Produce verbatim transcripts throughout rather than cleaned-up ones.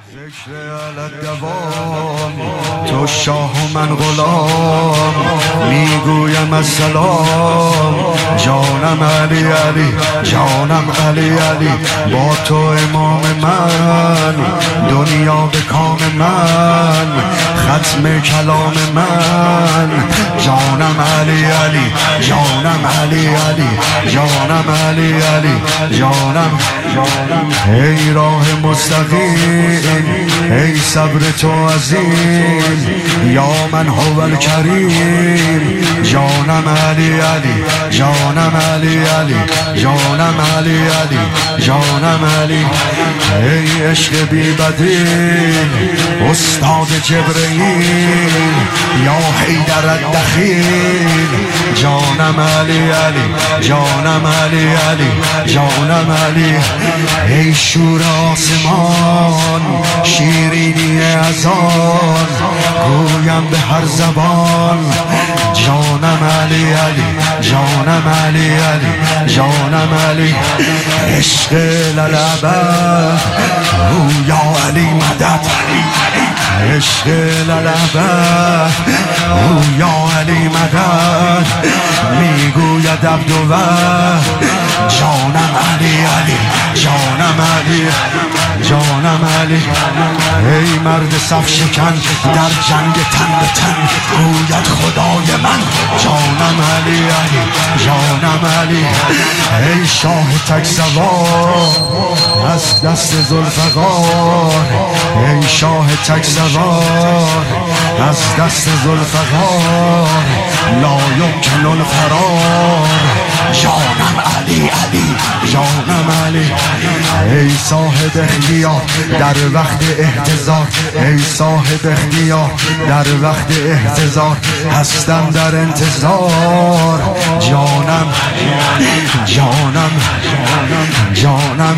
ذکر علت دوام تو شاه و من غلام میگویم السلام جانم علی علی جانم علی علی با تو امام من دنیا به کام من ختم کلام من جانم علی علی جانم علی علی جانم علی علی جانم ای راه مستقیم ای صبر تو عظیم یا من هو الکریم جانم علی علی جانم علی علی جانم علی علی جانم علی ای عشق بی بدیل استاد جبرئیل یا حیدر الدخیل جانم علی علی جانم علی علی جانم علی ای شور آسمان شیرینی اذان گویم به هر زبان جانم علی علی جانم علی علی جانم علی عشق للابد او یا علی مدد عشق للابد او یا علی مدد میگوید عبدالوهاب جانم علی علی جانم علی جانم علی ای مرد صف شکن در جنگ تن به تن گوید خدای من جانم علی علی جانم علی ای شاه تک سوار از دست ذوالفقار ای شاه تک سوار از دست ذوالفقار لا یمکن الفرار جانم علی علی جانم علی ای صاحب اختیار در وقت احتضار ای صاحب اختیار در وقت احتضار هستم در انتظار جانم جانم جانم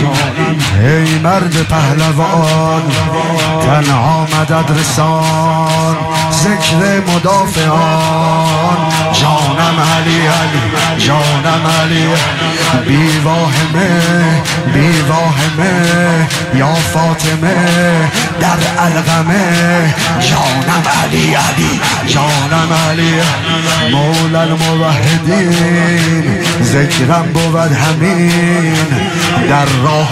ای مرد پهلوان تنها مدد رسان ذکر مدافعان جانم علی علی جانم علی بی واهمه بی واهمه یا فاطمه در القمه جانم علی علی جانم علی مولا الموحدین ذکرم بود همین در راه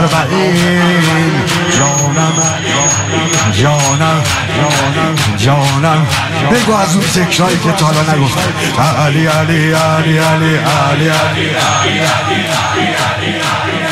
اربعین جانم جانم جانم بگو از اون ذکرهایی که تا حالا نگفتم علی علی علی علی علی علی علی علی علی